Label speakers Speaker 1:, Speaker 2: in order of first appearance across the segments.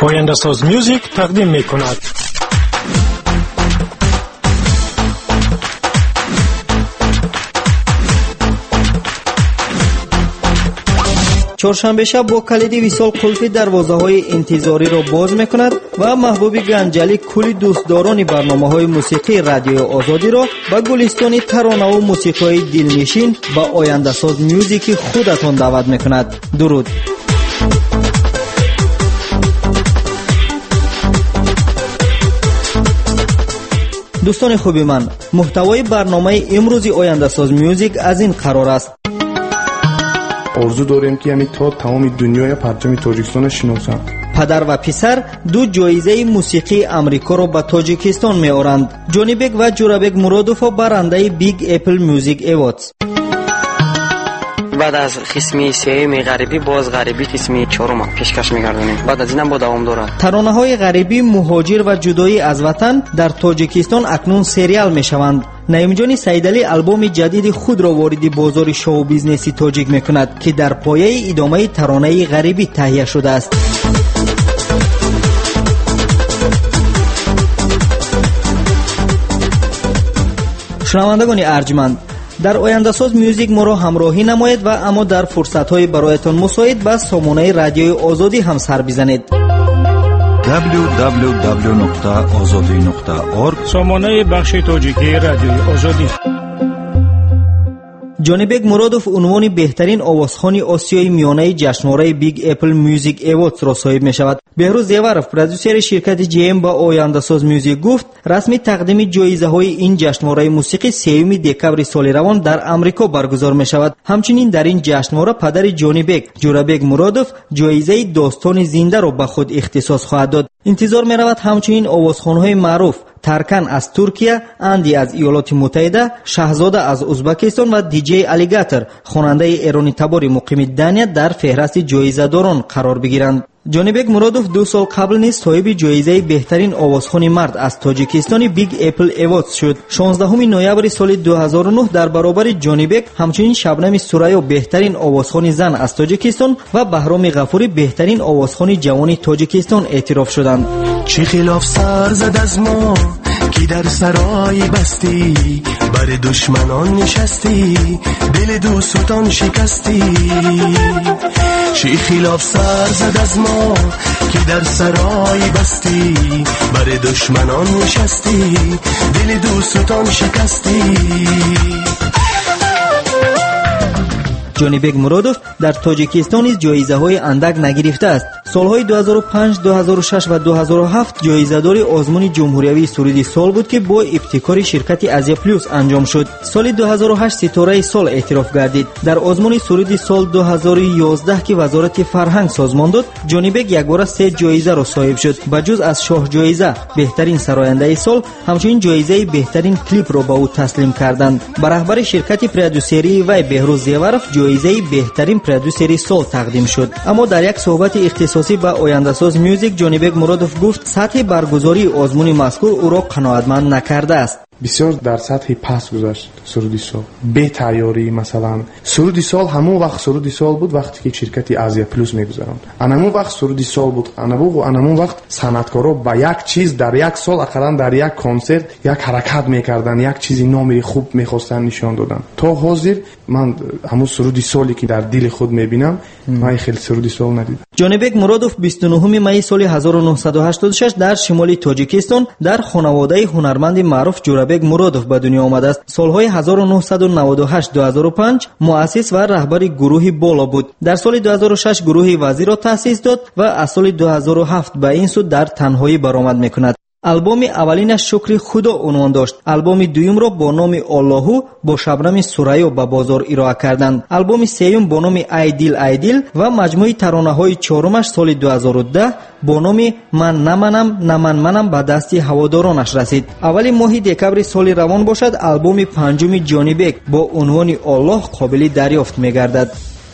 Speaker 1: آینده‌ساز میوزیک تقدیم می‌کند.
Speaker 2: چهارشنبه شب با کلید وصال قلف دروازه‌های انتظاری را باز می‌کند و محبوب گنجلی کلی دوستداران برنامه‌های موسیقی رادیوی آزادی را به گلستان ترانه و موسیقی دلنشین و آینده‌ساز میوزیک خودتان دعوت می‌کند. درود. دوستان خوبی من، محتوای برنامه امروزی آینده‌ساز میوزیک از این قرار است:
Speaker 3: آرزو داریم که یعنی تا تمام دنیای پرچم تاجیکستان شناسند.
Speaker 2: پدر و پسر دو جایزه موسیقی امریکا را به تاجیکستان می آورند. جونی بیگ و جورابیگ مرادوف برنده بیگ اپل میوزیک ایوادز.
Speaker 4: بعد از قسمی سوم غربی باز غربی قسمی چهارم پیشکش می‌گردونیم. بعد از اینم با دوام داره.
Speaker 2: ترانه‌های غربی مهاجر و جدایی از وطن در تاجیکستان اکنون سریال می‌شوند. نعیمجان سیدعلی آلبوم جدید خود را وارد بازار شو بیزنسی تاجیک می‌کند که در پایه ادامه ترانه غربی تهیه شده است. شنوندگان ارجمند، در آینده‌ساز میوزیک ما را همراهی نمایید و اما در فرصت‌های برایتان مساعد به سامانه رادیوی آزادی هم سر بزنید.
Speaker 5: www.azadi.org
Speaker 1: سامانه بخش تاجیکی رادیوی آزادی.
Speaker 2: جونی بیگ مرادوف عنوان بهترین آوازخوان آسیای میانه جشنواره بیگ اپل میوزیک ایوادز را صاحب می شود. بهروز زیورف، پرودوسر شرکت جی ام با آینده‌ساز میوزیک گفت رسمی تقدیم جایزه های این جشنواره موسیقی 3 دکبر سال روان در آمریکا برگزار می شود. همچنین در این جشنواره پدر جونی بیگ، جورابیگ مرادوف، جایزه داستان زنده را به خود اختصاص خواهد داد. انتظار می رود همچنین آوازخوان‌های معروف ترکن از ترکیه، اندی از ایالات متحده، شاهزاده از ازبکستان و دیجی الیگاتر خواننده ایرانی تبار مقیم دنیا در فهرست جایزه‌داران قرار بگیرند. جونی بیگ مرادوف 2 سال قبل نیز صاحب جایزه بهترین آوازخوان مرد از تاجیکستان بیگ اپل ایوادز شد. 16 نوامبر سال 2009 در برابر جونی بیگ همچنین شبنم سوریا بهترین آوازخوان زن از تاجیکستان و بهرام غفوری بهترین آوازخوان جوان تاجیکستان اعتراف شدند.
Speaker 6: چه خلاف سر زد از ما که در سرای بستی، بر دشمنان نشستی، دل دوستان شکستی. چه خلاف سر زد از ما که در سرای بستی، بر دشمنان نشستی، دل دوستان شکستی.
Speaker 2: جونی بیگ مرادوف در تاجیکستان نیز جایزه‌های اندک نگرفته است. سالهای 2005، 2006 و 2007 جایزه‌دار آزمون جمهوری سرودی سال بود که با ابتکار شرکت آزیا پلوس انجام شد. سال 2008 ستاره سال اعتراف گردید. در آزمون سرودی سال 2011 که وزارت فرهنگ سازمان داد، جونی بیگ یک بار 3 جایزه را صاحب شد. بجز از شاه جایزه بهترین سراینده سال، همچنین جایزه بهترین کلیپ را به او تسلیم کردند. به رهبر شرکت پرودوسری و بهروز زیورف جایزه بهترین پرودوسری سال تقدیم شد. اما در یک صحبت اختصاصی با آینده‌ساز میوزیک جونی بیگ مرادوف گفت سطح برگزاری آزمون مذکور او را قناعتمند نکرده است.
Speaker 3: بسیار در سطح پس گذشت سرودی سال، به تیاری. مثلا سرودی سال همون وقت سرودی سال بود وقتی که شرکت آزیا پلوس میگذارند. همون وقت سرودی سال بود. همون وقت صنعتکارا با یک چیز در یک سال اقلا در یک کنسرت یک حرکت میکردن، یک چیزی نامی خوب میخواستن نشان دادن. تا حاضر من همون سرودی سالی که در دل خود میبینم، من خیلی سرودی سال ندیدم.
Speaker 2: جونی بیگ مرادوف 29 می سال 1986 در شمال تاجیکستان در خانواده هنرمند معروف جورابیگ مرادوف به دنیا آمده است. سالهای 1998-2005 مؤسس و رهبر گروه بالا بود. در سال 2006 گروه وزیر را تأسیس داد و از سال 2007 به این سو در تنهایی برآمد میکند. آلبوم اولینش شکر خدا عنوان داشت. آلبوم دوم را با نام اللهو با شبنم سوریا به بازار ارائه کردند. آلبوم سوم با نام ای دیل و مجموعه ترانه‌های چهارمش سال 2010 با نام من نمنم به دست هوادارانش رسید. اولی ماه دکبر سال روان باشد آلبوم پنجم جونی بیگ با عنوان الله قابل دریافت می‌گردد.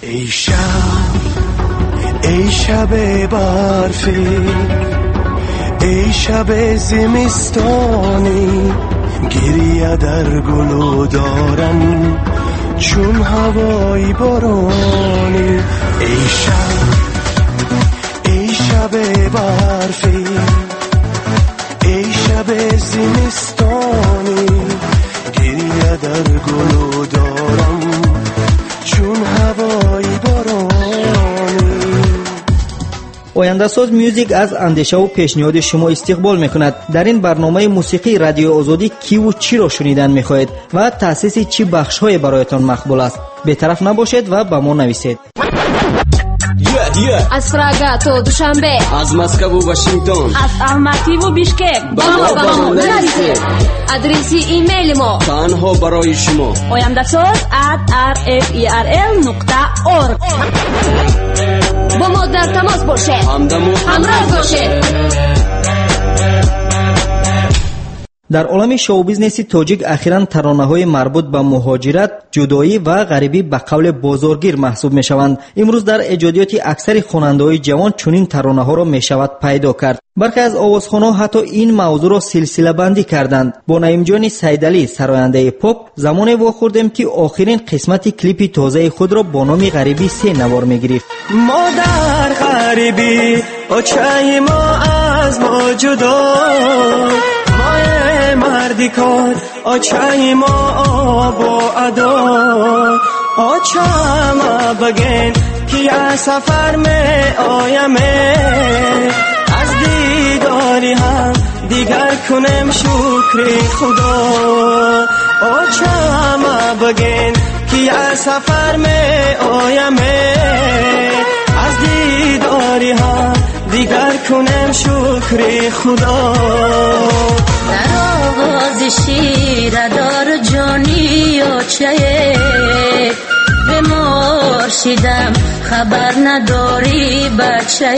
Speaker 6: ای شب برفی، ای شب زمستانی، گریه در گلو دارم چون هوای بارانی. ای شب برفی، زمستانی گریه در گلو دارم چون هوای بارانی.
Speaker 2: آینده ساز میوزیک از اندیشه و پیشنهاد شما استقبال میکند. در این برنامه موسیقی رادیو آزادی کی و چی را شنیدن میخواهید و تاسیس چی بخش‌های برایتان مقبول است؟ بی‌طرف نباشید و به ما نویسید.
Speaker 5: از پراگا تا دوشنبه،
Speaker 7: از مسکو و واشنگتن،
Speaker 5: از الماتی و بیشکک با ما نویسید. آدرس ایمیل ما
Speaker 7: تنها برای شما
Speaker 5: oyandasaz@rferl.org. با ما در تماس باشید، همراه باشید.
Speaker 2: در عالم شو بیزنس تاجیک اخیراً ترانه‌های مربوط به مهاجرت، جدایی و غریبی به قول بازارگیر محسوب می‌شوند. امروز در ایجادیات اکثر خواننده‌های جوان چنین ترانه‌ها را می‌شود پیدا کرد. برخی از آوازخوان‌ها حتی این موضوع را سلسله بندی کردند. با نعیم جان سیدعلی سراینده پاپ زمانی واخوردیم که آخرین قسمت کلیپ تازه خود را با نام غریبی 3 نوار می‌گرفت.
Speaker 6: ما در غریبی آچه ما از ما جدا، مردی کار آچه ما آب و ادا، آچه ما بگین که از سفر می آیمه، از دیداری هم دیگر کنم شکر خدا، آچه ما بگین که از سفر می آیمه، از دیداری هم دیگر کنم شکر خدا.
Speaker 5: در آغاز شیر دار جانی آچه به مرشدم خبر نداری بچه.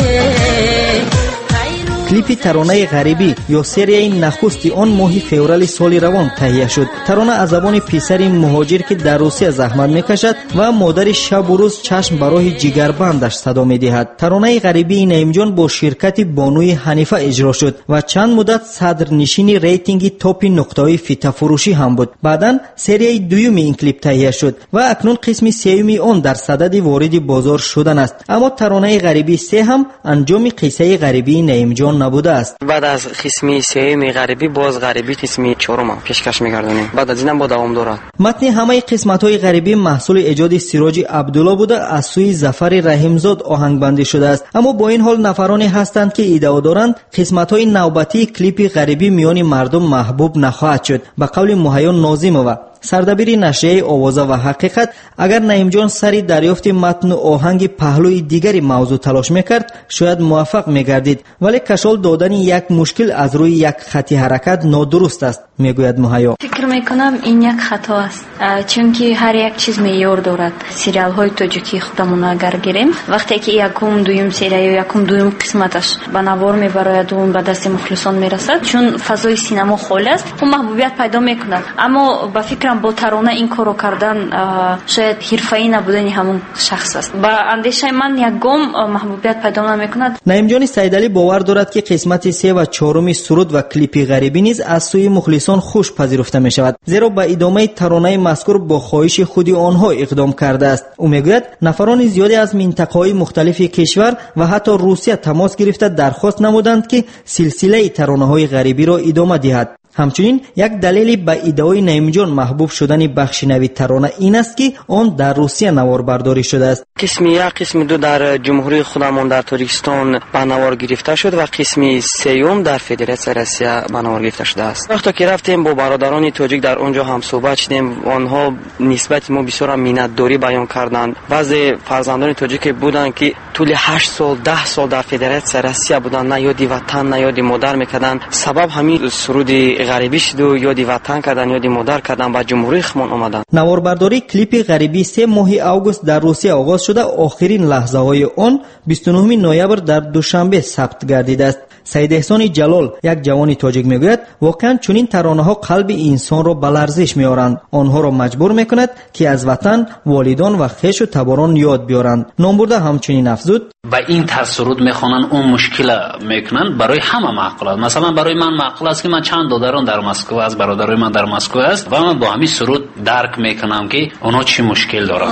Speaker 2: کلیپ ترانه غریبی یا سری نخستی آن ماه فوریه سال روان تهیه شد. ترانه از زبان پسر مهاجر که در روسیه زحمت میکشد و مادر شب و روز چشم برای جگربندش صدا میدهد. ترانه غریبی نعیم جان با شرکت بانوی حنیفه اجرا شد و چند مدت صدر نشین ریتینگ تاپ نقطه‌های فیتا فروشی هم بود. بعداً سری دوم این کلیپ تهیه شد و اکنون قسم سوم آن در صدد وارد بازار شدن است. اما ترانه غریبی 3 هم انجام قصه غریبی نعیم جان نبوده است.
Speaker 4: بعد از قسم سوم غریبی باز غریبی قسم 4 پیشکش می‌گردونیم. بعد از اینم با دوام دارد.
Speaker 2: متن همه قسمت‌های غریبی محصول ایجاد سیراج عبدالله بوده از سوی ظفر رحیمزاد آهنگبندی شده است. اما با این حال نفرانی هستند که ادعا دارند قسمت‌های نوبتی کلیپ غریبی میان مردم محبوب نخواهد شد. به قول مهیا ناظمова سردبیر نشریه آوازه و حقیقت، اگر نعیم جان سری دریافت متن و آهنگ پهلوی دیگری موضوع تلاش میکرد شاید موفق میگردید، ولی کشال دادن یک مشکل از روی یک خط حرکت نادرست است، میگوید مهیا.
Speaker 8: فکر میکنم این یک خطا است، چون که هر یک چیز معیار دارد. سریال های تاجیکی خودمون اگر گیریم، وقتی که یکم دوم سری یا یکم دوم قسمتش به نوار میبراید و اون به دست مخلصان میرسد، چون فضای سینما خالی است و محبوبیت پیدا میکند. اما با فکر با ترانه این کارو کردن شاید حرفه‌ای نبودن همون شخص است. با اندیشه من یک گام محبوبیت پیدا نمیکند.
Speaker 2: نعیم جان سیدعلی باور دارد که قسمت 3 و 4 سرود و کلیپ غریبی نیز از سوی مخلصان خوش پذیرفته می شود، زیرا با ادامه ترانه مذکور با خواهش خود آنها اقدام کرده است. او میگوید نفران زیادی از منطقه‌های مختلف کشور و حتی روسیه تماس گرفته درخواست نمودند که سلسله ترانه‌های غریبی را ادامه دهد. همچنین یک دلیل به ادعای نعیم جان محبوب شدن بخش نوی ترانه این است که آن در روسیه نوار برداری شده است.
Speaker 4: قسم 1 قسم 2 در جمهوری خودمان در تاجیکستان به نوار گرفته شد و قسم 3 در فدراسیون روسیه به نوار گرفته شده است. وقتی که رفتیم با برادران تاجیک در اونجا هم صحبت شدیم، آنها نسبت ما بسیار منتداری بیان کردند. بعضی فرزندان تاجیک بودند که طول 8 سال 10 سال در فدراسیون روسیه بودند، نه یادی وطن نه یادی مادر میکردند. سبب همین سرود غریبی شد و یادی وطن کردن یادی مادر کردن با جمهوری خودمان اومدن.
Speaker 2: نواربرداری کلیپ غریبی 3 ماه آگوست در روسیه آغاز شده. آخرین لحظه های آن 29 نوامبر در دوشنبه ثبت گردیده است. سید احسان جلال یک جوان تاجیک میگوید واقعا چنین ترانه ها قلب انسان را به لرزش میارند، آنها را مجبور میکند که از وطن، والدان و خویش و تباران یاد بیارند. نامبرده همچنین افزود
Speaker 9: با این سرود میخوانن اون مشکل میکنن برای همه معقول است. مثلا برای من معقول است که من چند دادران در مسکو از برادرای من در مسکو است و من با همین سرود درک میکنم که اونا چی مشکل دارن.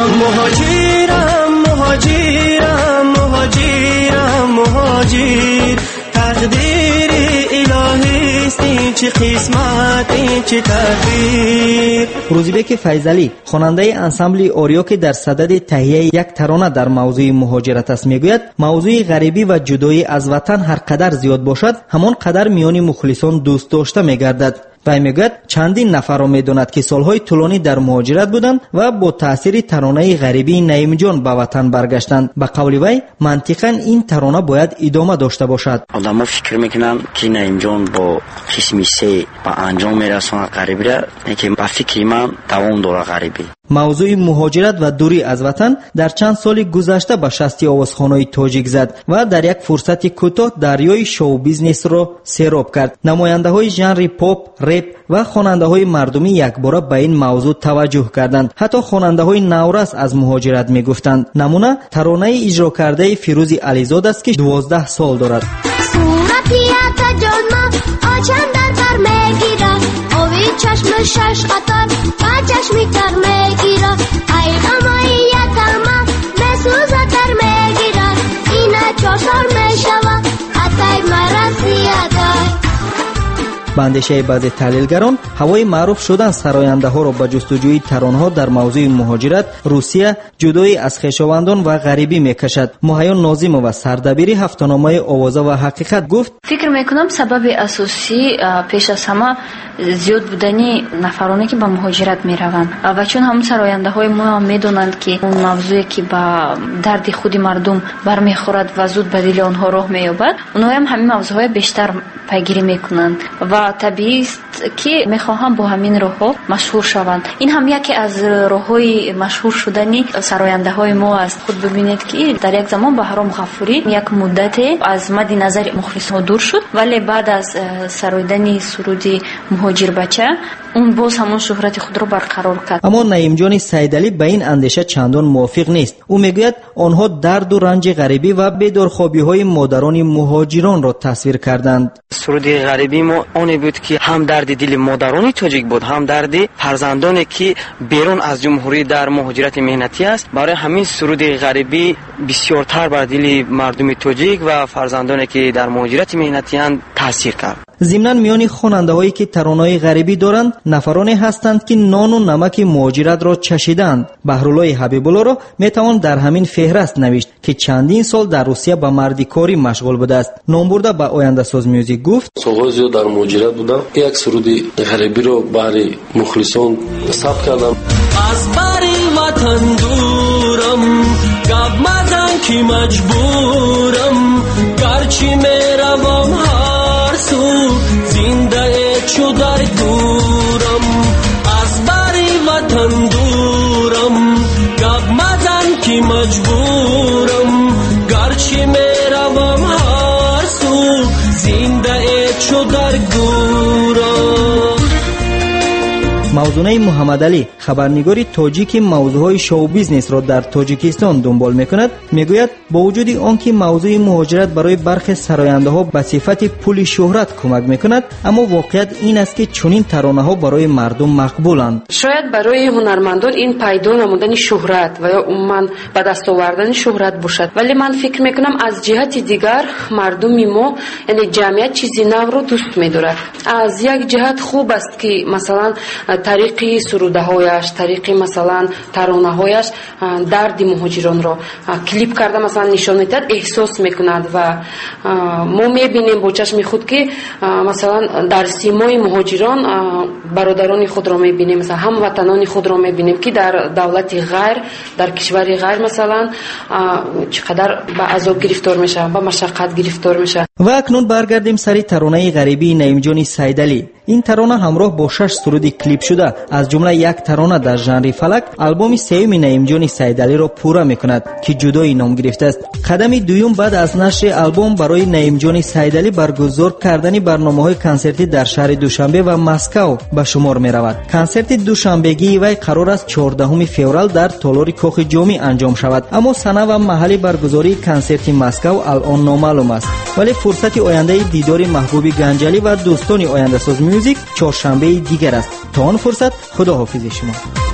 Speaker 6: مهاجرم مهاجرم مهاجرم مهاجر تقدیر الهی است این چه قسمت این چه تقدیر.
Speaker 2: روزیبک فیضعلی خواننده انسامبل اوریا که در صدد تهیه یک ترانه در موضوع مهاجرت است میگوید موضوع غریبی و جدایی از وطن هر قدر زیاد باشد همان قدر میان مخلصان دوست داشته میگردد. وی میگوید چندین نفر را میداند که سالهای طولانی در مهاجرت بودند و با تاثیر ترانه غریبی نعیم جان به وطن برگشتند. به قول وی منطقاً این ترانه باید ادامه داشته باشد.
Speaker 4: آدم‌ها فکر میکنن که نعیم جان با قسم 3 با انجام میرسونه غریبی را که با فکر من دوام داره غریبی.
Speaker 2: موضوع مهاجرت و دوری از وطن در چند سال گذشته به شستی آوازخوان‌های تاجیک زد و در یک فرصت کوتاه دریای شو بیزنس را سیراب کرد. نماینده‌های ژانر پاپ، رپ و خواننده‌های مردمی یکباره به این موضوع توجه کردند. حتی خواننده‌های نورس از مهاجرت می‌گفتند. نمونه ترانه اجرا کرده فیروز علیزاده است که 12 سال دارد.
Speaker 10: چشم شش قطار و چشمی تر میگیره ای غماییتم بسوزه تر میگیره اینه 4 سال میشوه حتی مرسیده.
Speaker 2: به اندیشه بعضی تحلیلگران هوای معروف شدن سراینده ها را به جستجوی ترانه‌ها در موضوع مهاجرت روسیه جدایی از خویشاوندان و غریبی میکشد. مهیان ناظم و سردبیری هفته‌نامه آوازه و حقیقت گفت
Speaker 8: فکر میکنم سبب اساسی پیش از همه زیاد بودنی نفرانی که به مهاجرت میروند و چون همون سراینده های ما هم میدونند که اون موضوعی که با درد خود مردم برمیخورد و زود به دل آنها راه مییابد اونها هم همین موضوعهای بیشتر پیگیری میکنند و طبیعی است که میخواهم با همین راهها مشهور شوند. این هم یکی از راههای مشهور شدنی سراینده های ما است. خود ببینید که در یک زمان بهرام غفوری یک مدت از مد نظر مخلصان دور شد ولی بعد از سرایدن سرود مهاجر بچه اون باز همون شهرت خود را برقرار کرد.
Speaker 2: اما نعیم جان سیدعلی به این اندیشه چندان موافق نیست. او میگوید آنها درد و رنج غریبی و بیدارخوابی های مادران مهاجران را تصویر کردند.
Speaker 4: سرود غریبی ما اونی بود که هم درد دل مادران تاجیک بود هم درد فرزندانی که بیرون از جمهوری در مهاجرت مهنتی است. برای همین سرود غریبی بسیارتر بر دل مردم تاجیک و فرزندانی که در مهاجرت مهنتی اند تاثیر کرد.
Speaker 2: ضمناً میان خواننده‌هایی که ترانه‌های غریبی دارند نفرانی هستند که نان و نمک مهاجرت را چشیدند. بهرالله حبیب‌الله را میتوان در همین فهرست نوشت که چندین سال در روسیه به مردیکاری مشغول بوده است. نام برده به آینده ساز میوزیک گفت
Speaker 11: سال‌های زیاد در مهاجرت بودم. یک سرود غریبی را برای مخلصان ثبت کردم.
Speaker 6: از بری وطن دورم گپ مزن که مجبورم گرچه میروم هر سو زنده چو در دورم از بری وطن دورم گپ مزن که مجبورم گرچه میروم هر سو زنده چو در دورم.
Speaker 2: موضوع محمد علی خبرنگار تاجیک موضوعهای شو بیزنس را در تاجیکستان دنبال میکند میگوید با وجود آنکه موضوع مهاجرت برای برخی سراینده ها به صفت پول شهرت کمک میکند اما واقعیت این است که چنین ترانه ها برای مردم مقبولند.
Speaker 12: شاید برای هنرمندان این پیدا نمودن شهرت و یا عموما به دست آوردن شهرت باشد ولی من فکر میکنم از جهت دیگر مردم ما یعنی جمعیت چیزی نو رو دوست میدارد. از یک جهت خوب است که مثلا طریقی سروده هایش طریقی مثلا ترانه هایش درد مهاجران را کلیپ کرده مثلا نشان میدهد احساس میکند و ما میبینیم با چشم خود که مثلا در سیمای مهاجران برادران خود را میبینیم مثلا هموطنان خود را میبینیم که در دولت غیر در کشوری غیر مثلا چقدر به عذاب گرفتار میشه به مشقت گرفتار میشه.
Speaker 2: و اکنون برگردیم سری ترانه غریبی نعیم جان سیدعلی. این ترانه همراه با 6 سرود کلیپ شده از جمله یک ترانه در ژانر فلک آلبوم سوم نعیم جان سیدعلی را پورا میکند که جدایی نام گرفته است. قدم دوم بعد از نشر آلبوم برای نعیم جان سیدعلی برگزار کردن برنامه‌های کنسرتی در شهر دوشنبه و مسکو به شمار میرود. کنسرت دوشنبگی وی قرار است 14 فوریه در تالار کاخ جامی انجام شود اما سنه و محل برگزاری کنسرت مسکو الان نامعلوم است ولی فرصت آینده دیدار محبوب گنجلی و دوستان آینده ساز میوزیک چهارشنبه دیگر است. تا آن فرصت خداحافظ شما.